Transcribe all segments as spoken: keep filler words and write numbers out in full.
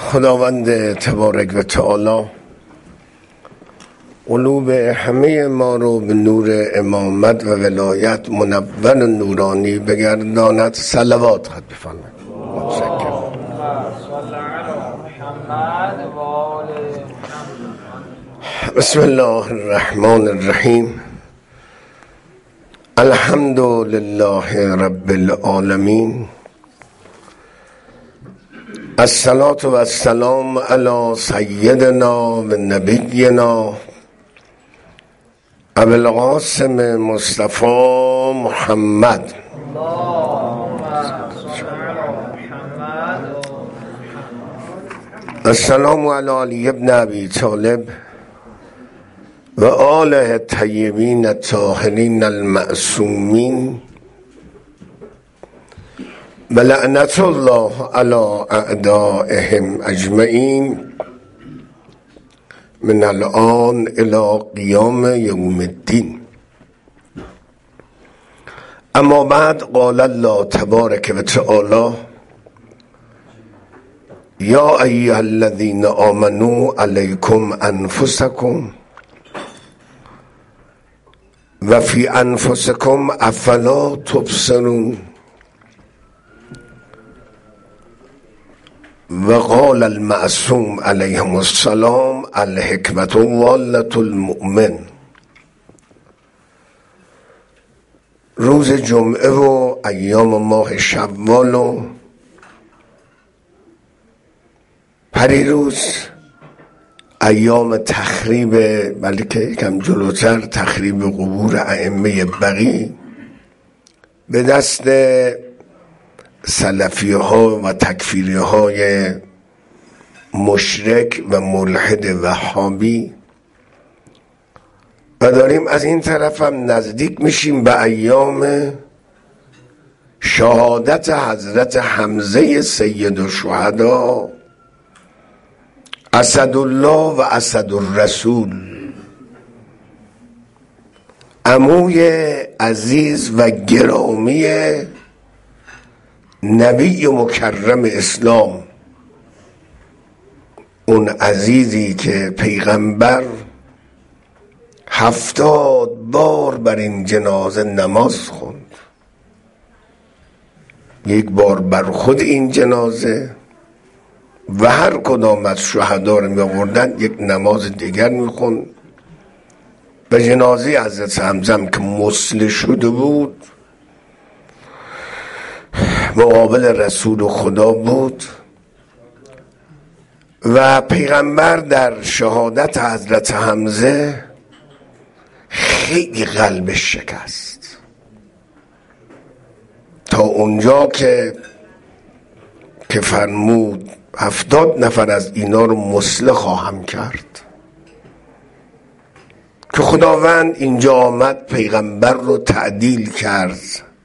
خداوند تبارک و تعالی قلوب همه ما رو به نور امامت و ولایت منور و نورانی بگرداند. صلوات خط بفرمایید. متشکرم. بسم الله الرحمن الرحیم. الحمد لله رب العالمین. الصلاة و السلام علی سیدنا و نبینا ابو القاسم مصطفی محمد. السلام علی علی ابن ابی طالب و آله الطیبین الطاهرین المعصومین و لعنت الله علی اعدائهم اجمعین من الان الی قیام یوم الدین. اما بعد، قال الله تبارک و تعالی: یا ایها الذین آمنوا علیکم انفسکم و فی انفسکم افلا تبصرون. و قال المعصوم علیهم السلام: الحکمة والة المؤمن. روز جمعه و ایام ماه شوال و پریروز ایام تخریب، بلکه یکم جلوتر تخریب قبور ائمه بقیع به دست سلفی ها و تکفیری های مشرک و ملحد وهابی، و داریم از این طرف هم نزدیک میشیم به ایام شهادت حضرت حمزه سید الشهدا اسدالله و اسدالرسول، عموی عزیز و گرامی نبی مکرم اسلام، اون عزیزی که پیغمبر هفتاد بار بر این جنازه نماز خوند، یک بار بر خود این جنازه و هر کدام از شهدا رو می آوردن یک نماز دیگر می خوند. و جنازه حضرت حمزه که مسلح شده بود مقابل رسول خدا بود و پیغمبر در شهادت حضرت حمزه خیلی قلبش شکست، تا اونجا که که فرمود هفتاد نفر از اینا رو مسلح خواهم کرد. که خداوند اینجا آمد پیغمبر رو تعدیل کرد.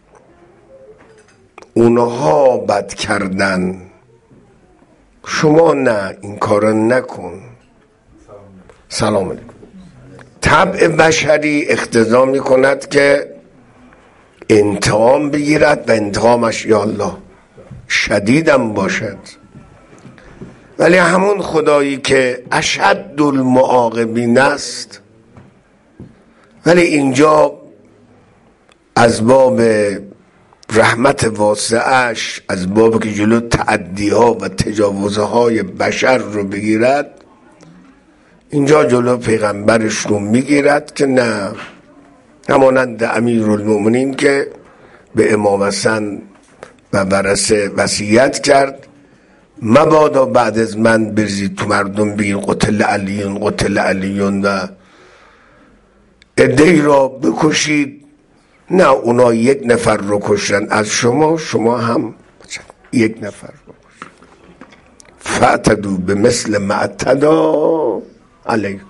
اونها بد کردن، شما نه، این کار نکن. سلام علیکم. طبع بشری اقتضا می کند که انتقام بگیرد و انتقامش یا الله شدیدم باشد، ولی همون خدایی که اشد المعاقبین است، ولی اینجا از باب رحمت واسعش، از باب که جلو تعدیها و تجاوزهای بشر رو بگیرد، اینجا جلو پیغمبرش رو میگیرد که نه، همانند امیرالمؤمنین که به امام حسن و ورثه وصیت کرد: مبادا بعد از من برزید تو مردم بگین قتل علیون قتل علیون و عده‌ای را بکشید. نه، اونا یک نفر رو کشتن از شما، شما هم یک نفر رو کشتن. فاعتدوا به مثل ما اعتدی علیکم.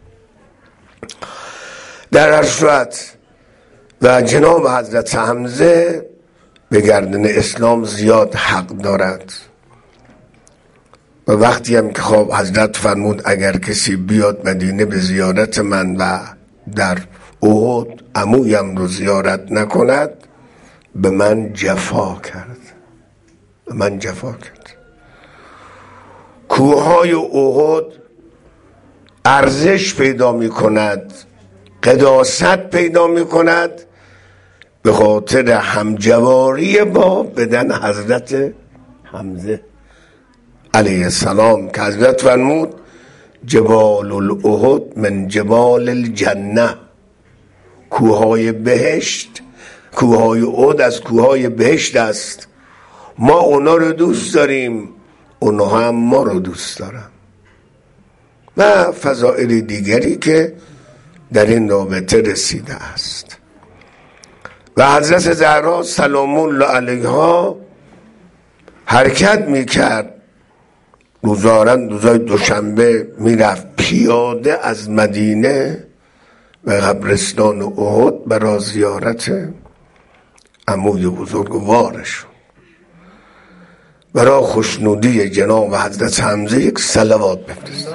در هر صورت و جناب حضرت حمزه به گردن اسلام زیاد حق دارد. و وقتی هم که خواب حضرت فرمود اگر کسی بیاد مدینه به زیارت من و در احد عمویم رو زیارت نکند، به من جفا کرد، به من جفا کرد. کوههای احد ارزش پیدا می کند، قداست پیدا می کند به خاطر همجواری با بدن حضرت حمزه علیه السلام که حضرت فرمود جبال الاحد من جبال الجنه، کوههای بهشت، کوههای احد از کوههای بهشت است، ما اونا رو دوست داریم، اونا هم ما رو دوست دارن. و فضائل دیگری که در این رابطه رسیده است. و حضرت زهرا سلام الله علیها حرکت میکرد، روزارن روزای دوشنبه میرفت پیاده از مدینه و قبرستان احد برای زیارت عموی بزرگوارشون. برای خوشنودی جناب حضرت حمزه یک صلوات بفرست.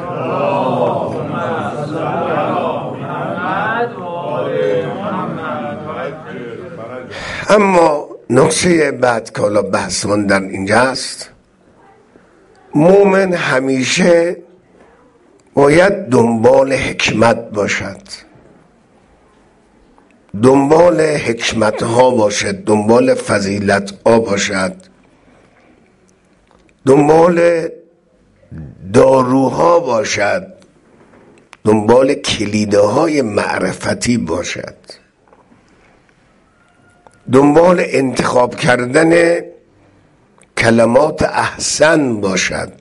اما نکته بعد که حالا بحث من در اینجا است، مومن همیشه باید دنبال حکمت باشد، دنبال حکمت ها باشد، دنبال فضیلت ها باشد، دنبال داروها باشد، دنبال کلیده های معرفتی باشد، دنبال انتخاب کردن کلمات احسن باشد.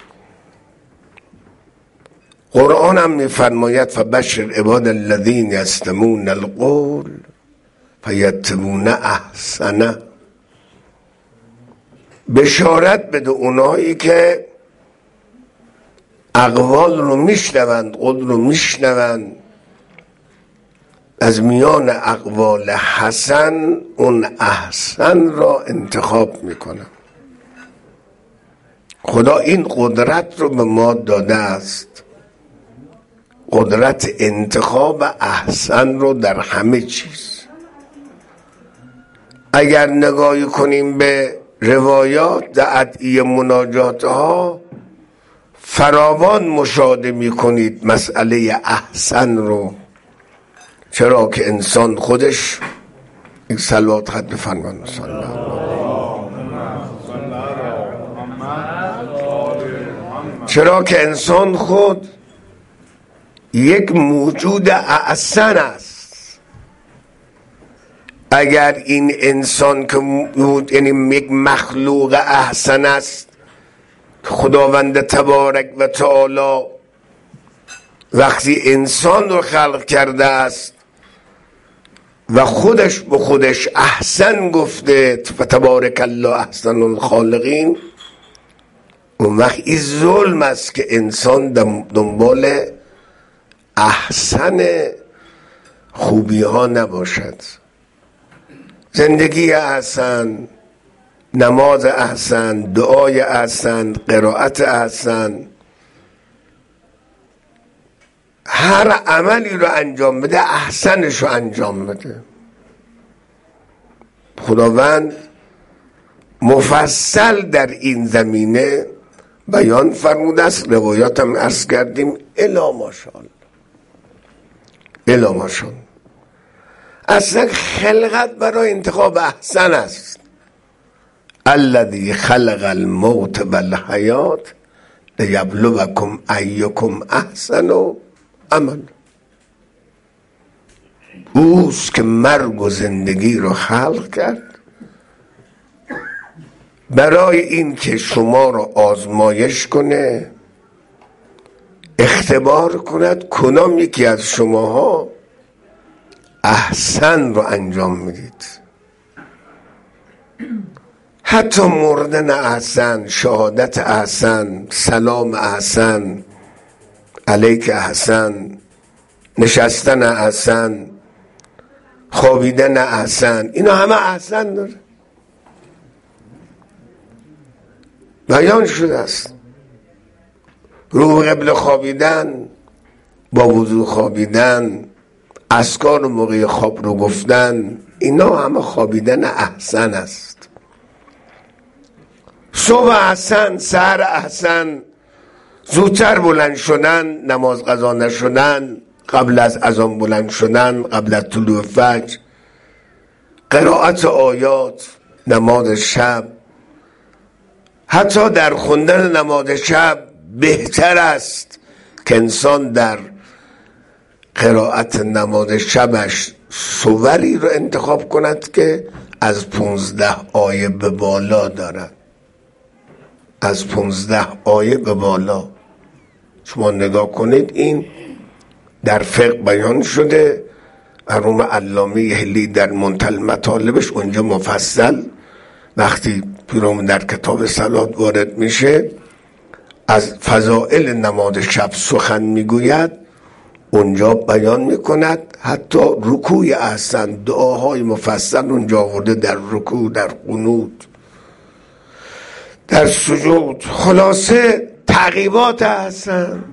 قرآن هم میفرماید فبشر عباد الذین یستمعون القول فیتبعون احسنه، بشارت بده اونایی که اقوال رو میشنوند، قول رو میشنوند، از میان اقوال حسن اون احسن را انتخاب میکنن. خدا این قدرت رو به ما داده است، قدرت انتخاب احسن رو در همه چیز. اگر نگاهی کنیم به روایات در ادعیه مناجات ها فراوان مشاهده می کنید مسئله احسن رو، چرا که انسان خودش یک صلوات خط بفرمان صلی الله چرا که انسان خود یک موجود احسن است. اگر این انسان که یعنی یک مخلوق احسن است، خداوند تبارک و تعالی وقتی انسان رو خلق کرده است و خودش به خودش احسن گفته فتبارک الله احسن الخالقین، اون وقت این ظلم است که انسان دنبال احسن خوبی ها نباشد. زندگی احسن، نماز احسن، دعای احسن، قرائت احسن، هر عملی رو انجام بده احسنش رو انجام بده. خداوند مفصل در این زمینه بیان فرموده است، روایات هم عرض کردیم الا ماشاءالله الا ماشاءالله. اصلا خلقت برای انتخاب احسن است. الذی خلق الموت والحیات لیبلوکم ایکم احسن عمل. اوست که مرگ و زندگی رو خلق کرد برای این که شما رو آزمایش کنه، اختبار کند کدام یکی از شماها احسن رو انجام میدید. حتی مردن احسن، شهادت احسن، سلام احسن، علیک احسن، نشستن احسن، خوابیدن احسن، اینا همه احسن داره، بیان شده است. رو قبل خوابیدن، با وضو خوابیدن، اذکار موقع خواب رو گفتن، اینا همه خوابیدن احسن است. صبح احسن، سحر احسن، زودتر بلند شدن، نماز قضا نشدن، قبل از اذان بلند شدن، قبل از طلوع فجر، قرائت آیات، نماز شب. حتی در خوندن نماز شب بهتر است که انسان در قرائت نماز شبش سوری رو انتخاب کند که از پونزده آیه به بالا دارد. از پونزده آیه به بالا. شما نگاه کنید، این در فقه بیان شده. مرحوم علامه هلی در منتهی المطالبش اونجا مفصل وقتی پیرامون در کتاب صلات وارد میشه از فضائل نماز شب سخن میگوید، اونجا بیان میکند حتی رکوع احسن، دعاهای مفصل اونجا آورده در رکوع، در قنوت، در سجود. خلاصه تعقیبات احسن،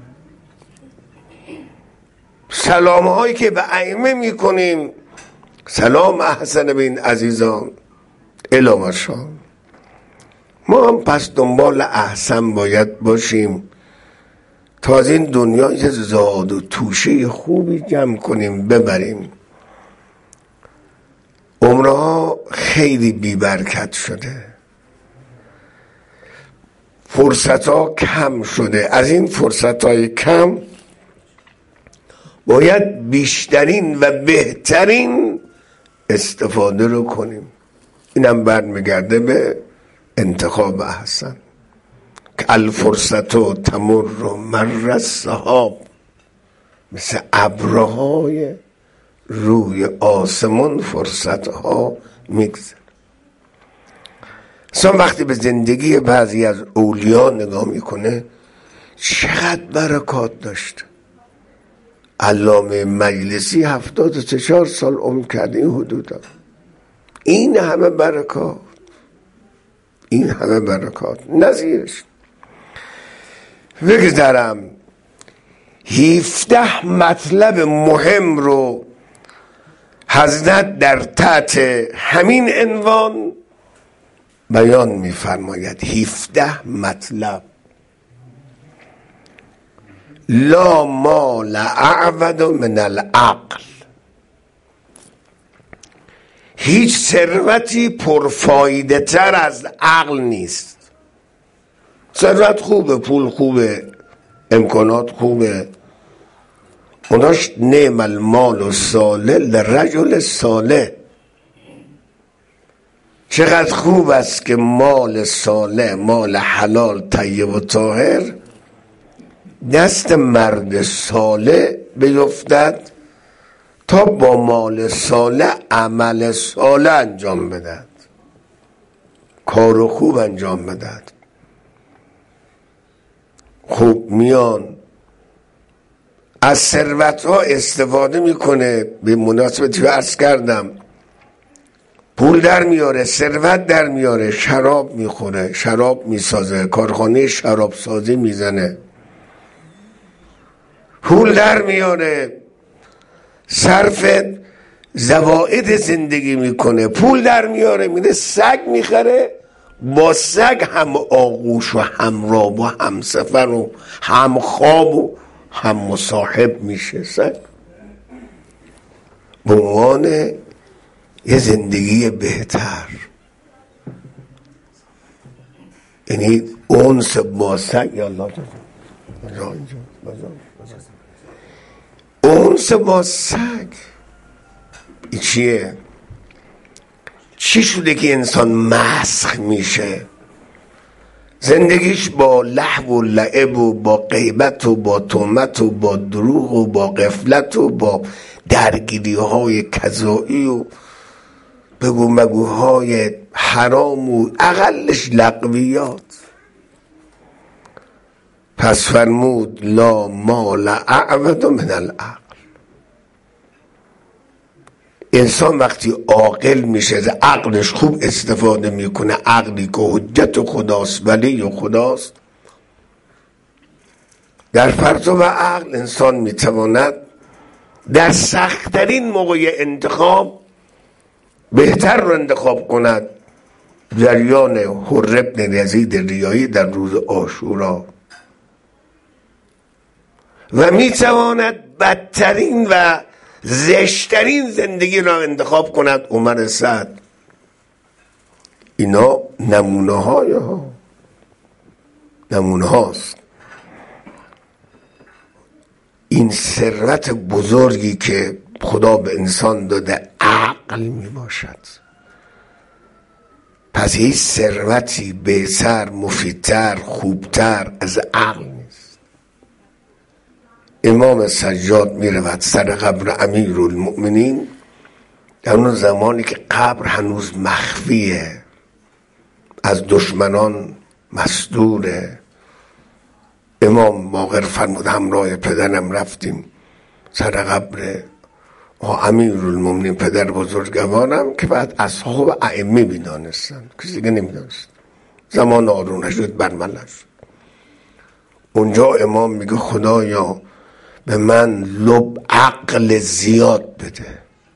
سلام هایی که به ائمه میکنیم، سلام احسن به این عزیزان الی مشام. ما هم پس دنبال احسن باید باشیم تا از این دنیا یه زاد و توشه خوبی جمع کنیم ببریم. عمرها خیلی بیبرکت شده، فرصت ها کم شده. از این فرصت های کم باید بیشترین و بهترین استفاده رو کنیم. اینم برمیگرده به انتخاب احسن که الفرصت و تمر و مر السحاب، مثل ابرهای روی آسمان فرصت ها میگذره. انسان وقتی به زندگی بعضی از اولیا نگاه میکنه چقدر برکات داشته. علامه مجلسی هفتاد و چهار سال عمر کرده این حدودا. این همه برکات، این همه برکات نظیرش. بگذارم هفده مطلب مهم رو حضرت در تحت همین عنوان بیان می‌فرماید. هفده مطلب. لا مال اعود من العقل. هیچ ثروتی پرفایده تر از عقل نیست. ثروت خوبه، پول خوبه، امکانات خوبه، اوناش نعم المال و صالح لرجل صالح. چقدر خوب است که مال صالح، مال حلال طیب و طاهر دست مرد صالح بیفتد تا با مال صالح عمل صالح انجام بدهد، کار خوب انجام بدهد. خوب میان از ثروت ها استفاده میکنه. به مناسبتی عرض کردم پول در میاره، ثروت در میاره، شراب میخوره، شراب میسازه، کارخانه شراب سازی میزنه، پول در میاره، صرف زوائد زندگی میکنه، پول در میاره، میره سگ میخره، با سگ هم آغوش و هم راب و هم سفر و هم خواب و هم مصاحب میشه. سگ به عنوان یه زندگی بهتر، یعنی اونس با سگ. یا الله اونس با سگ. این چیه؟ چی شده که انسان مسخ میشه؟ زندگیش با لهو و لعب و با غیبت و با تهمت و با دروغ و با غفلت و با درگیری های قضایی و بگو مگوهای حرام و اقلش لغویات. پس فرمود لا مال اعود من العقل. انسان وقتی عاقل میشه، عقلش خوب استفاده میکنه، عقلی که حجت خداست، ولی خداست، در پرتو عقل انسان میتواند در سخت‌ترین موقع انتخاب بهتر رو انتخاب کند. جریان حر بن یزید ریایی در روز عاشورا و میتواند بدترین و زشترین زندگی را انتخاب کند. عمر سعد. اینا نمونه های ها نمونه هاست. این ثروت بزرگی که خدا به انسان داده عقل می باشد. پس هیچ ثروتی بهتر، مفیدتر، خوبتر از عقل نیست. امام سجاد می رود سر قبر امیرالمؤمنین در اون زمانی که قبر هنوز مخفیه، از دشمنان مستوره. امام باقر فرمود همراه پدرم رفتیم سر قبر امیرالمؤمنین پدر بزرگوارم که بعد اصحاب ائمه میدانستن، کسی دیگه نمیدانست. زمان هارون رشید برملا شد. اونجا امام میگه خدایا به من لب عقل زیاد بده.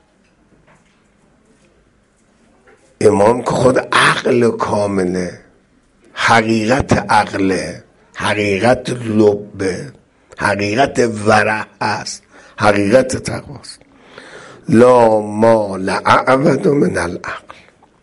امام که خود عقل کامله، حقیقت عقله، حقیقت لبه، حقیقت ورع است، حقیقت تقواست. لا مال اعبد من العقل.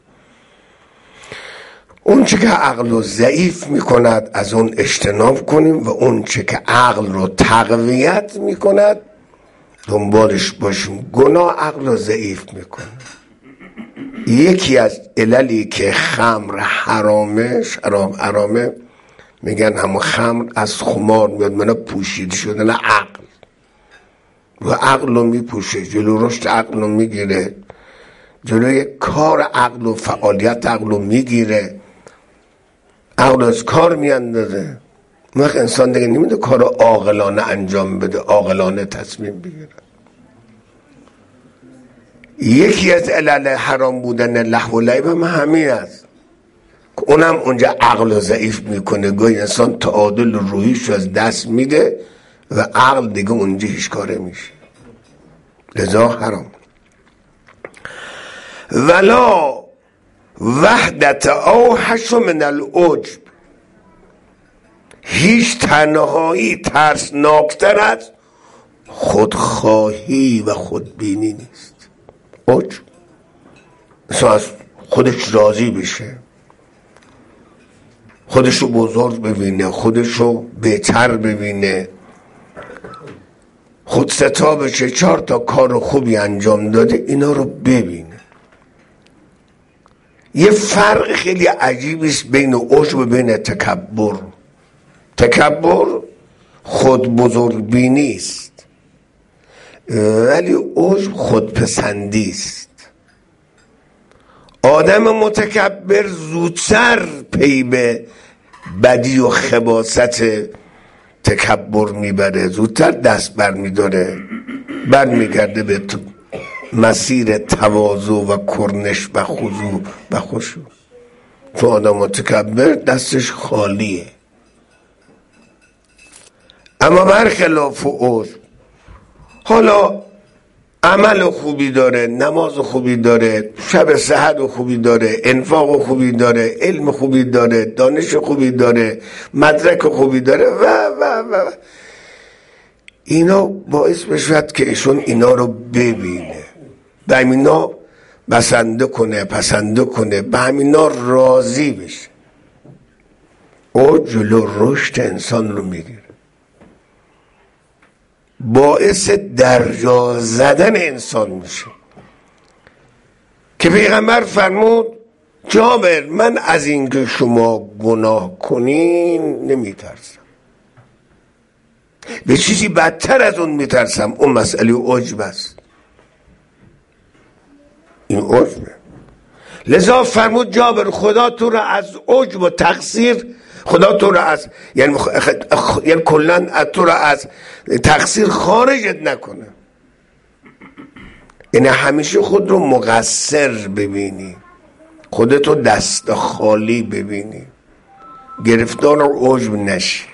اون چه که عقل رو ضعیف میکند از اون اجتناب کنیم و اون چه که عقل رو تقویت میکند دنبالش باشیم. گناه عقل رو ضعیف میکنه. یکی از عللی که خمر حرامه، شراب حرامه، میگن همون خمر از خمار میاد، منو پوشیده شده نه عقل و عقل رو میپوشه، جلو رشد عقل رو میگیره، جلوی کار عقل و فعالیت عقل رو میگیره، عقل از کار میاندازه. وقت انسان دیگه نمیده کار عاقلانه انجام بده، عاقلانه تصمیم بگیره. یکی از علل حرام بودن لهو و لعب هم همین است که اونم اونجا عقل رو ضعیف میکنه. گاهی انسان تعادل روحیش رو از دست میده و عقل دیگه اونجا هیچ کاره میشه، لذا حرام. ولا وحدت اوحش من العجب. هیچ تنهایی ترسناکتر از خودخواهی و خودبینی نیست. عجب مثلا از خودش راضی بشه، خودشو بزرگ ببینه، خودشو بهتر ببینه، خود ستا بشه، چهار تا کار خوبی انجام داده اینا رو ببینه. یه فرق خیلی عجیبی است بین عجب و بین تکبر. تکبر خود بزرگ بینی است ولی عجب خودپسندی است. آدم متکبر زودتر پی به بدی و خباثت تکبر میبره، زودتر دست بر میداره، بر میگرده به مسیر تواضع و کرنش و خضوع و خشوع. تو آدم متکبر دستش خالیه. اما برخلاف عجب حالا عمل خوبی داره، نماز خوبی داره، شب سحر خوبی داره، انفاق خوبی داره، علم خوبی داره، دانش خوبی داره، مدرک خوبی داره و و و اینا باعث بشود که ایشون اینا رو ببینه، به همینا بسنده کنه، پسنده کنه، به همینا راضی بشه. او جلو رشد انسان رو میگیره، باعث درجا زدن انسان میشه که پیغمبر فرمود جابر من از اینکه شما گناه کنین نمیترسم، به چیزی بدتر از اون میترسم، اون مسئله عجب است. این عجبه. لذا فرمود جابر خدا تو را از عجب و تقصیر، خدا تو را از یعنی خ... خ... یعنی کلن تو را از تقصیر خارجت نکنه. یعنی همیشه خود رو مقصر ببینی، خودتو دست خالی ببینی، گرفتار عجب نشی.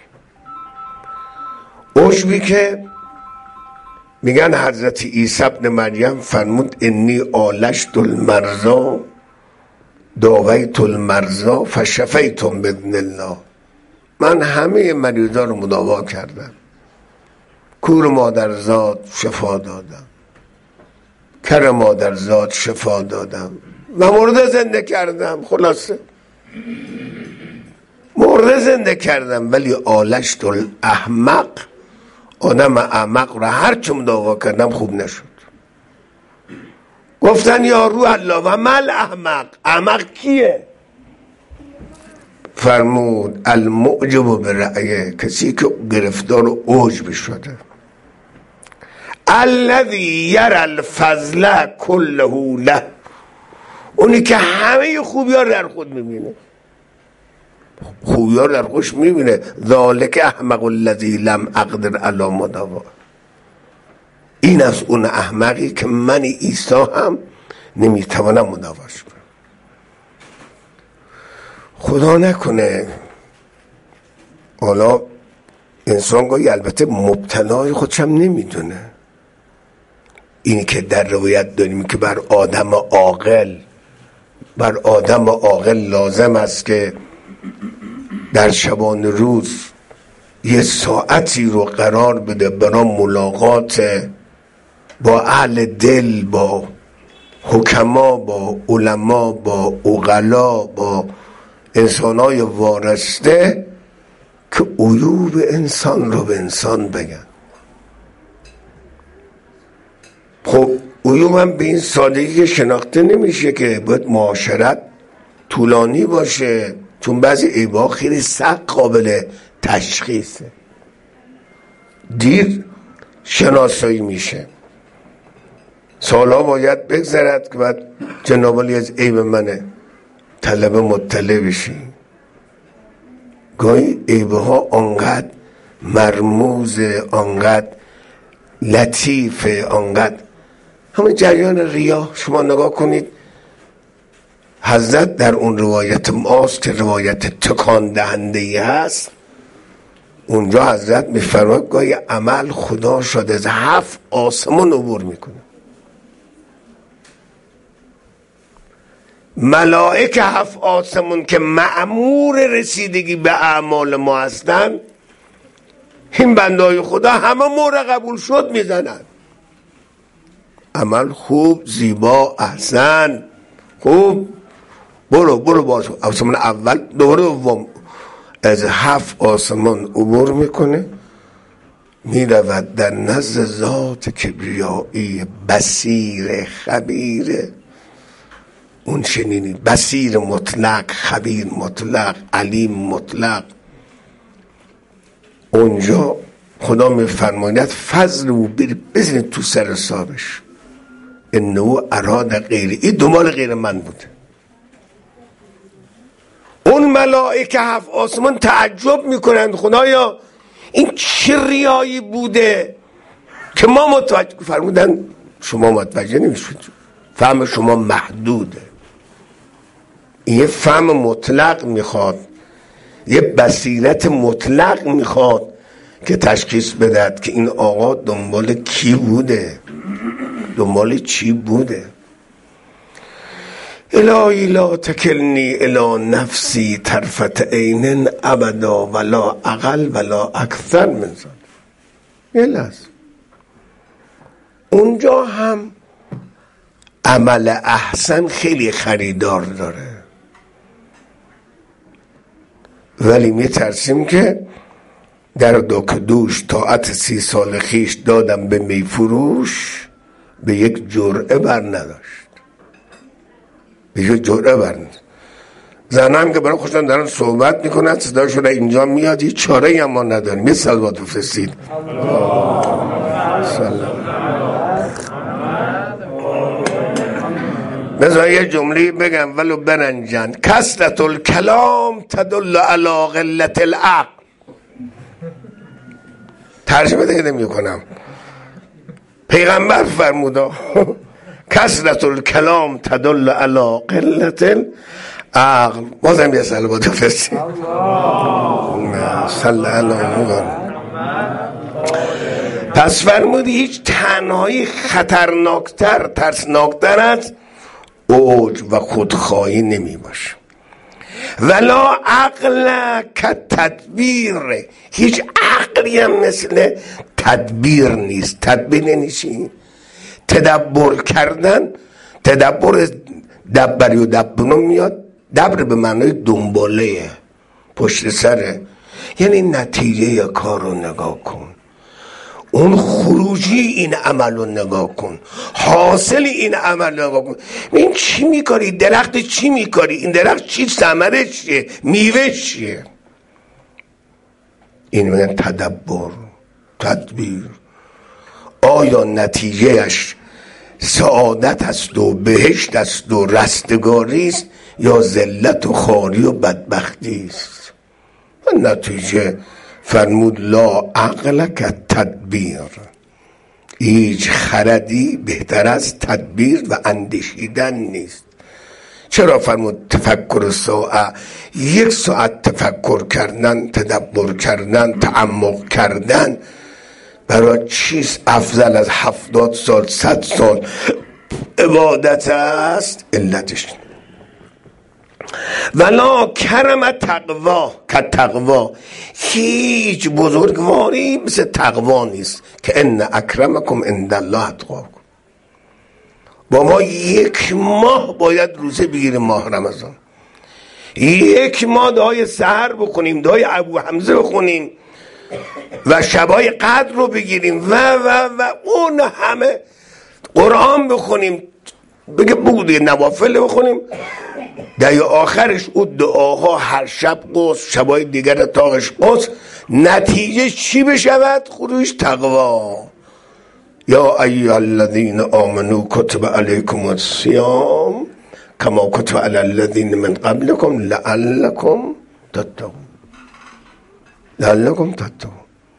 عجبی که میگن حضرت عیسی ابن مریم فرمود انی آلشت المرضا داویت المرضا فشفیتم باذن الله. من همه مریضا رو مداوا کردم، کور مادرزاد شفا دادم، کر مادرزاد شفا دادم و مرده زنده کردم. خلاصه مرده زنده کردم. ولی آلشت الاحمق، آدم احمق را هر چه مداوا کردم خوب نشد. گفتن یا روح الله و مل احمق، احمق کیه؟ فرمود المعجب برأیه، کسی که گرفتار عجب شده. الذی یری الفضل کله له، اونی که همه خوبی ها در خود میبینه، خوبی ها در خودش میبینه. ذالک احمق الذی لم اقدر علی مداوا، این از اون احمقی که من عیسی هم نمیتوانم مداواش کنم. خدا نکنه حالا انسان گاهی البته مبتلای خودش هم نمیدونه. اینی که در روایت داریم که بر آدم عاقل بر آدم عاقل لازم است که در شبان روز یه ساعتی رو قرار بده برای ملاقات با اهل دل، با حکما، با علما، با عقلا، با انسانای وارسته که عیوب انسان رو به انسان بگن. خب عیوب هم به این سادگی شناخته نمیشه که باید معاشرت طولانی باشه، چون بعضی عیب‌ها خیلی سخت قابل تشخیصه، دیر شناسایی میشه. سالها باید بگذرد که بعد جنابالی از عیب منه طلبه مطلع بشی. گاهی عیبها آنقدر مرموزه، آنقدر لطیفه، آنقدر همون جریان ریا. شما نگاه کنید، حضرت در اون روایت ماست که روایت تکان دهنده ای هست، اونجا حضرت میفرماید گاهی عمل خدا شده از هفت آسمان عبور میکنه. ملائکه هفت آسمان که مأمور رسیدگی به اعمال ما هستن، این بندهای خدا همه مهر قبول شد میزنن. عمل خوب، زیبا، احسن، خوب، برو برو باز آسمان اول دوباره دوم از هفت آسمان عبور میکنه، میرود در نزد ذات کبریایی بصیر خبیر. اون شنینید، بصیر مطلق، خبیر مطلق، علیم مطلق. اونجا خدا میفرماید فضل و بزنید تو سر حسابش، انه اراد غیری، این دنبال غیر من بوده. اون ملائکه هفت آسمان تعجب میکنند خدایا این چه ریایی بوده که ما متوجه. فرمودن شما متوجه نمیشید، فهم شما محدوده. یه فهم مطلق میخواد، یه بصیرت مطلق میخواد که تشخیص بدهد که این آقا دنبال کی بوده، دنبال چی بوده. الهی لا تکلنی الی نفسی طرفت عین ابدا ولا اقل ولا اکثر من ذلک. یه لحظه اونجا هم عمل احسن خیلی خریدار داره، ولی میترسیم که در دوک دوش طاعت سی سال خیش دادم به میفروش، به یک جرعه بر نداشت، به یک جرعه بر نداشت. زنم که برای خوشن دارن صحبت میکنن، صداشون اینجا میاد، هیچ چاره هم ما نداریم. یه صلوات بفرستید. سلام. بذار یه جمله بگم ولو برنجن. کثرت الکلام تدل علی قلت العقل. ترجمه دیگه نمی کنم. پیغمبر فرموده کثرت الکلام تدل علی قلت العقل. بازم یه صلوات بفرستید. صلی الله. پس فرمودی هیچ تنهایی خطرناکتر، ترسناکتر از اوج و خودخواهی نمی باشه. ولا عقل کالتدبیر، هیچ عقلی هم مثل تدبیر نیست. تدبیر یعنی چی؟ تدبر کردن. تدبر دبری و دبرون میاد. دبر به معنای دنباله، پشت سره، یعنی نتیجه کار رو نگاه کن، اون خروجی این عمل رو نگاه کن، حاصل این عمل رو نگاه کن. این چی میکاری؟ درخت چی میکاری؟ این درخت چی ثمره چیه؟ میوه چیه؟ این میگن تدبر، تدبیر. آیا نتیجهش سعادت است و بهشت است و رستگاری است یا ذلت و خواری و بدبختی است؟ نتیجه فرمود لا عقل کالتدبیر، هیچ خردی بهتر از تدبیر و اندیشیدن نیست. چرا فرمود تفکر ساعه؟ یک ساعت تفکر کردن، تدبر کردن، تعمق کردن برای چیست افضل از هفتاد سال، صد سال عبادت است؟ علتش ولا کرم تقوا کالتقوا، هیچ بزرگواری مثل تقوا نیست. که ان اکرمکم عند الله اتقاکم. با ما یک ماه باید روزه بگیریم، ماه رمضان، یک ماه دعای سحر بخونیم، دعای ابو حمزه بخونیم و شبای قدر رو بگیریم و و و اون همه قرآن بخونیم، بگه بگو دیگه نوافل بخونیم، در آخرش اون دعاها هر شب قصد، شبای دیگر تاقش قصد، نتیجه چی بشود؟ خروج تقوا. یا ایها الذین آمنوا کتب علیکم الصیام کما کتب علی الذین من قبلکم لعلکم تتقون. لعلکم تتقون.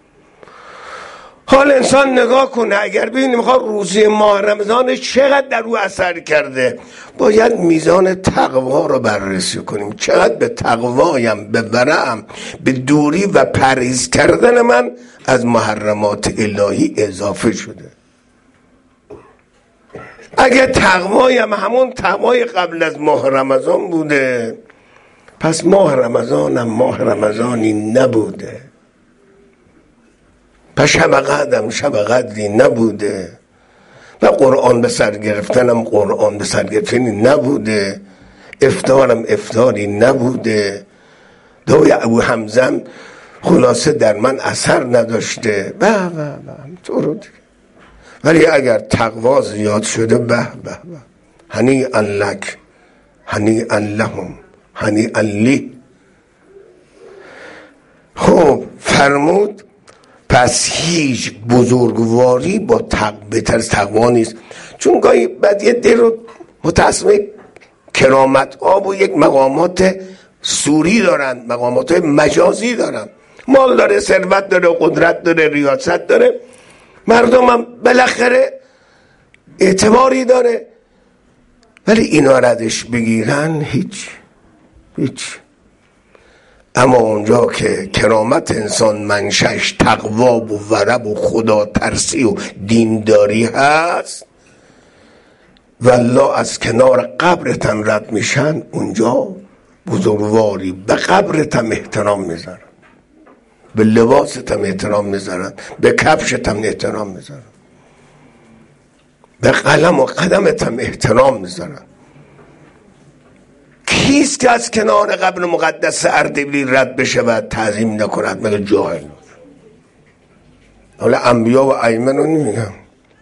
حال انسان نگاه کنه، اگر ببینیم میخواد روزه ماه رمضان چقدر در او اثر کرده، باید میزان تقوا رو بررسی کنیم. چقدر به تقوایم، به ورعم، به دوری و پرهیز کردن من از محرمات الهی اضافه شده. اگه تقوایم همون تقوای قبل از ماه رمضان بوده، پس ماه رمضانم ماه رمضانی نبوده، پس شب قدرم شب قدری نبوده، و قرآن به سر گرفتنم قرآن به سر گرفتنی نبوده، افطارم افطاری نبوده، دعای ابو حمزم خلاصه در من اثر نداشته، به به به تو رو دیگه. ولی اگر تقوا زیاد شده، به به به، هنیئا لک هنیئا لهم هنیئا لی. خب فرمود پس هیچ بزرگواری با تق... بهتر از تقوا نیست. چون گاهی بعد یه دل رو متاسمه کرامت آب و یک مقامات سوری دارن، مقامات مجازی دارن، مال داره، ثروت داره، قدرت داره، ریاست داره، مردم هم بالاخره اعتباری داره، ولی اینا ردش بگیرن هیچ هیچ. اما اونجا که کرامت انسان منشأش تقوا و ورع و خدا ترسی و دینداری هست، والله از کنار قبرتم رد میشن، اونجا بزرگواری به قبرتم احترام میذارن، به لباستم احترام میذارن، به کفشتم احترام میذارن، به قلم و قدمتم احترام میذارن. کیست که از کنار قبر مقدس اردبیل رد بشه و تعظیم نکند مگه جاهل؟ حالا انبیا و ائمه رو نمیگم.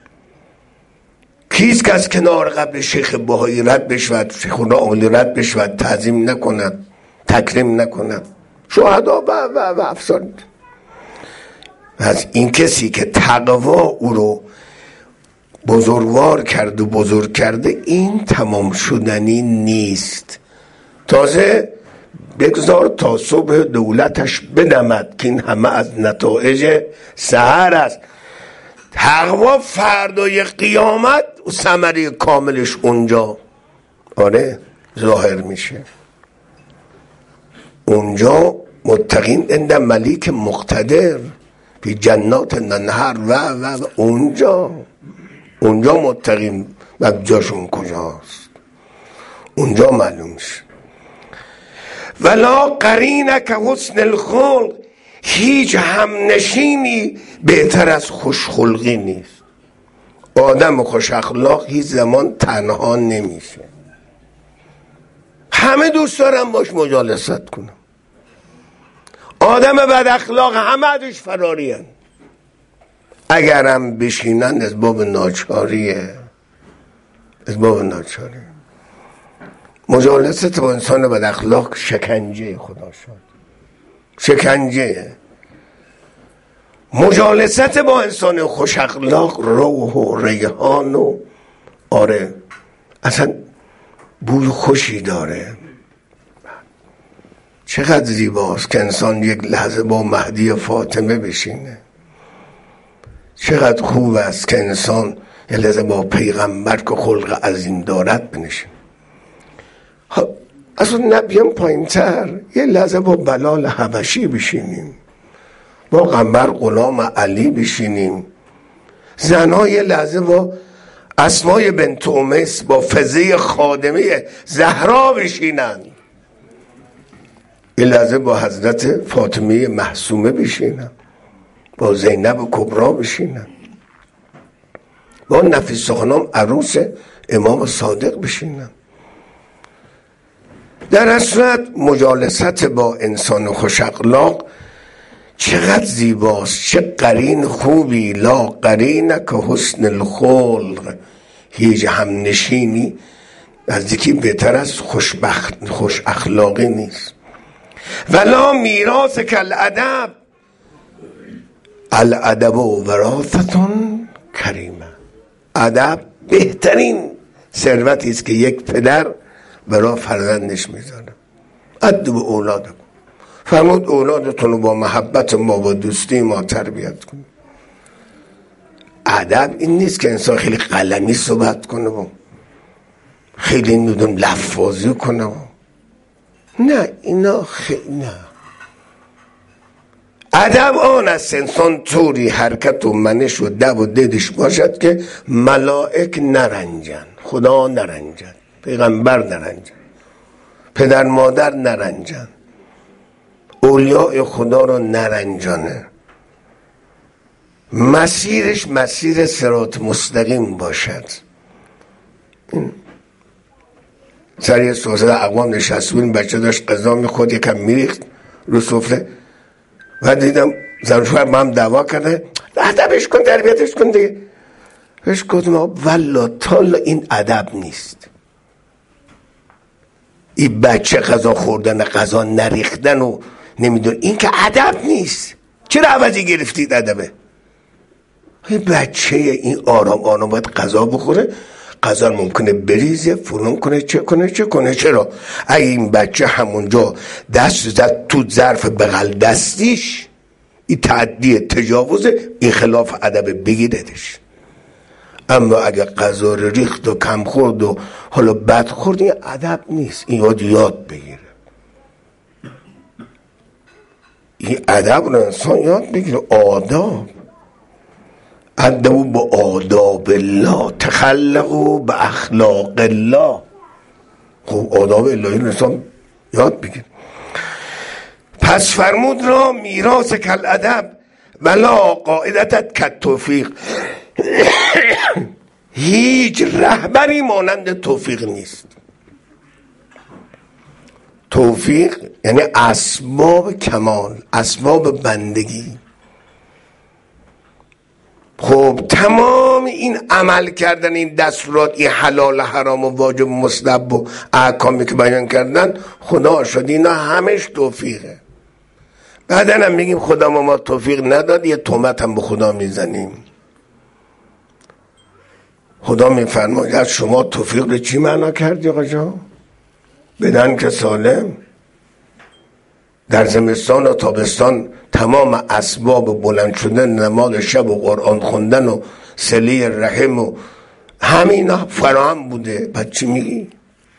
کیست که از کنار قبر شیخ بهایی رد بشود، شیخ عالی رد بشود، تعظیم نکند، تکریم نکند، شهدا و و و افسان. از این کسی که تقوا او رو بزرگوار کرد و بزرگ کرده، این تمام شدنی نیست. تازه بگذار تا صبح دولتش بدمد که این همه از نتایج سحر است. تقوا فردای قیامت و ثمره کاملش اونجا آره ظاهر میشه. اونجا متقین عند ملیک مقتدر فی جنات النهر و و اونجا اونجا متقین و جاشون کجاست؟ اونجا معلوم میشه. ولا قرینک حسن الخلق، هیچ همنشینی بهتر از خوشخلقی نیست. آدم خوش اخلاق هیچ زمان تنها نمیشه، همه دوست دارم باش مجالست کنم. آدم بد اخلاق همه ازش فرارین، اگرم بشینن از باب ناچاریه، از باب ناچاریه. مجالست با انسان بد اخلاق شکنجه، خدا شد شکنجه. مجالست با انسان خوش اخلاق روح و ریحان و آره اصلا بوی خوشی داره. چقدر زیباست که انسان یک لحظه با مهدی فاطمه بشینه. چقدر خوب است که انسان یک لحظه با پیغمبر که خلق عظیم دارد بنشین. اصلا نبیم پایین تر یه لحظه با بلال حبشی بشینیم، با قنبر غلام علی بشینیم، زنها یه لحظه با اسمای بنت امیس با فضه خادمه زهرا بشینن، یه لحظه با حضرت فاطمه معصومه بشینن، با زینب کبرا بشینن، با نفیس خانم عروس امام صادق بشینن. در اصلت مجالست با انسان خوش اخلاق چقدر زیباست، چه قرین خوبی. لا قرین که حسن الخلق، هیچ هم نشینی نزدیکی بهتر از خوشبخت خوش اخلاقی نیست. ولا میراث کل ادب، الادب و وراثتون کریمه. ادب بهترین ثروتی است که یک پدر برای فرزندش میذاره. ادب اولادکم، فرمود اولادتون رو با محبت ما و دوستی ما تربیت کنید. ادب این نیست که انسان خیلی قلمی صحبت کنه و خیلی ندون لفاظی کنه و نه، اینا خیلی نه. ادب آن است انسان طوری حرکت و منش و دب و ددش باشد که ملائک نرنجن، خدا نرنجن، پیغمبر نرنجن، پدر مادر نرنجن، اولیاء خدا رو نرنجانه، مسیرش مسیر صراط مستقیم باشد. این سریع سوزده اقوام نشسته بودیم، بچه داشت غذا میخورد، یکم میریخت رو سفره و دیدم زن شوهر با هم دعوا کرده، ادبش کن تربیتش کن دیگه. بهش گفتم والله تالا این ادب نیست، این بچه غذا خوردن غذا نریختن و نمیدون این که ادب نیست. چرا عوضی گرفتید ادبه؟ این بچه این آرام آرام باید غذا بخوره، غذا ممکنه بریزه فرون کنه چه کنه چه کنه. چرا؟ اگه این بچه همونجا دست زد تو ظرف بغل دستیش، این تعدی تجاوزه، این خلاف ادب بگیردش. اما اگه غذا رو ریخت و کم خورد و حالا بد خورد، این ادب نیست، این یاد یاد بگیره. این ادب رو انسان یاد بگیره. آداب، ادبوا با آداب الله، تخلقوا به اخلاق الله. خب آداب الهی رو انسان یاد بگیره. پس فرمود را میراث کل ادب ولا قاعدتت کت توفیق، هیچ رهبری مانند توفیق نیست. توفیق یعنی اسباب کمال، اسباب بندگی. خب تمام این عمل کردن، این دستورات، این حلال حرام و واجب مستحب و احکامی که بیان کردن، خدا شد اینا همش توفیقه. بعدا هم میگیم خدا ما توفیق نداد، یه تهمت هم به خدا میزنیم. خدا میفرماید شما توفیق به چی معنا کردی آقا جان؟ بدن که سالم. در زمستان و تابستان تمام اسباب بلند شدن، نماز شب و قرآن خوندن و صله رحم و همینا فراهم بوده. بعد چی میگی؟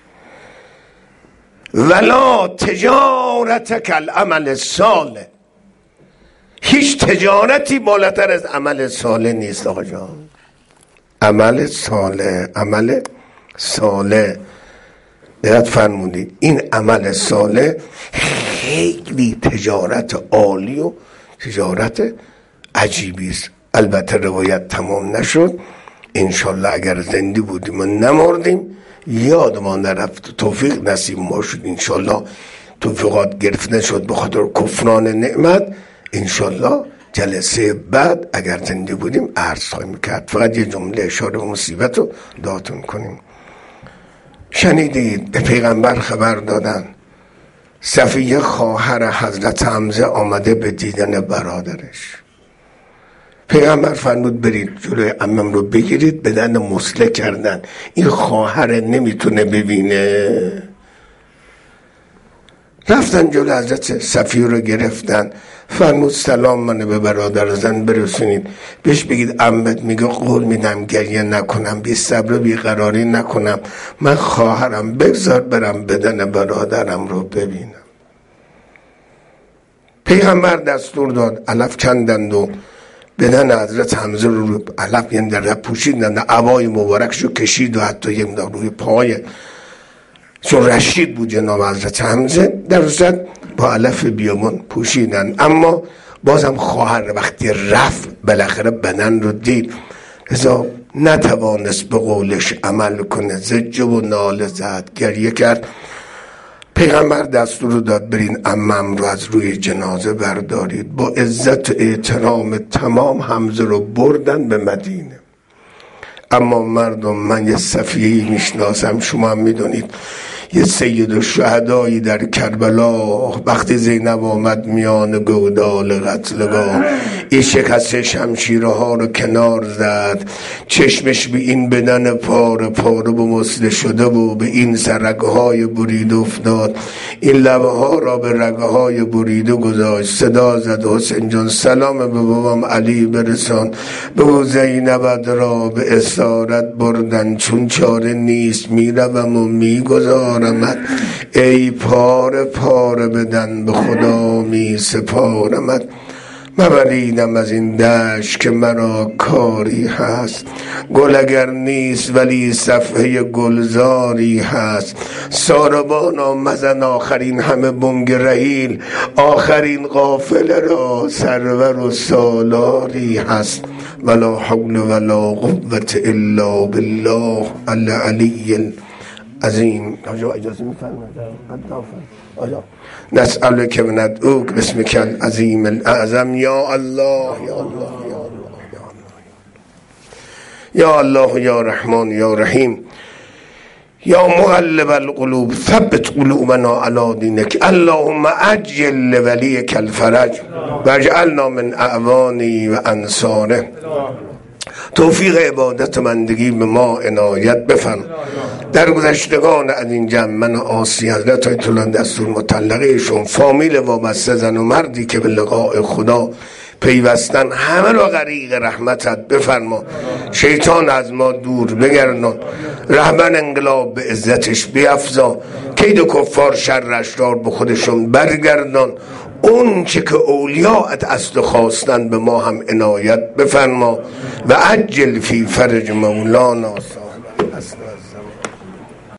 ولا تجارت کالعمل الصالح، هیچ تجارتی بالاتر از عمل صالح نیست آقا جان. عمل صالح، عمل صالح. دقت فرمودید این عمل صالح خیلی تجارت عالی و تجارت عجیبی است. البته روایت تمام نشد، انشالله اگر زنده بودیم و نمردیم یادمان نرفت، توفیق نصیب ما شد، انشالله توفیقات گرفته شد به خاطر کفران نعمت، انشالله جلسه بعد اگر زنده بودیم عرض خواهیم کرد. فقط یه جمله اشاره به مصیبت رو داتون کنیم. شنیدید به پیغمبر خبر دادن صفیه خواهر حضرت حمزه آمده به دیدن برادرش. پیغمبر فرمود برید جلوی عمم رو بگیرید، بدن مسله کردن، این خواهر نمیتونه ببینه. رفتن جلوی حضرت صفیه رو گرفتن، فرمود سلام منو به برادر زن برسونید، بهش بگید عمت میگه قول میدم گریه نکنم، بی صبر بی قراری نکنم، من خواهرم، بگذار برم بدن برادرم رو ببینم. پیغمبر دستور داد، علف کندند و بدن حضرت حمزه رو رو علف یعنی در پوشیدند، عبای مبارکش رو کشید و حتی یک مقدار روی پای، چون رشید بود جناب حضرت حمزه، در روزت با علف بیابان پوشیدن. اما بازم خواهر وقتی رفت بالاخره بدن رو دید، لذا نتوانست به قولش عمل کنه، زجه و ناله زد، گریه کرد. پیغمبر دستور رو داد برین عمم رو از روی جنازه بردارید. با عزت و احترام تمام حمزه رو بردن به مدینه. اما مردم، من یه صفیه‌ای میشناسم، شما هم میدونید، یه سید الشهدایی در کربلا وقتی زینب آمد میان گودال قتلگاه، این شکست شمشیرها رو کنار زد، چشمش به این بدن پاره پاره به مسله شده و به این سرگهای بریده افتاد، این لبه ها را به رگه های بریده گذاشت، صدا زد حسین جان سلام به بابام علی برسان، به زینب را به اسارت بردن، چون چاره نیست میروم و میگذارمت، ای پاره پاره بدن به خدا می سپارمت، مبریدم از این دشت که مرا کاری هست، گل اگر نیست ولی صفحه گلزاری هست، ساربانا مزن آخرین همه بنگ رحیل، آخرین قافله را سرور و سالاری هست، ولا حول ولا قوة الا بالله العلی عظیم. آجا اجازه میفرمایید؟ نسألك و ندعوک باسمک العظیم الاعظم، یا الله یا الله یا الله یا الله یا رحمان یا رحیم، یا مقلب القلوب ثبت قلوبنا علی دینک، اللهم عجل لولیک الفرج واجعلنا من اعوانی و انصاره. توفیق عبادت بندگی به ما عنایت بفرما. در گذشتگان از این جمع من آسی حضرت آیت الله دستور مطلقهشون، فامیل وابسته زن و مردی که به لقاء خدا پیوستن، همه را غریق رحمتت بفرما. شیطان از ما دور بگردان، رهبر انقلاب به عزتش بیفزا، کید کفار شرش را به خودشون برگردان. اون چه که اولیاءت اصل خواستن به ما هم عنایت بفرما و عجل فی فرج مولانا.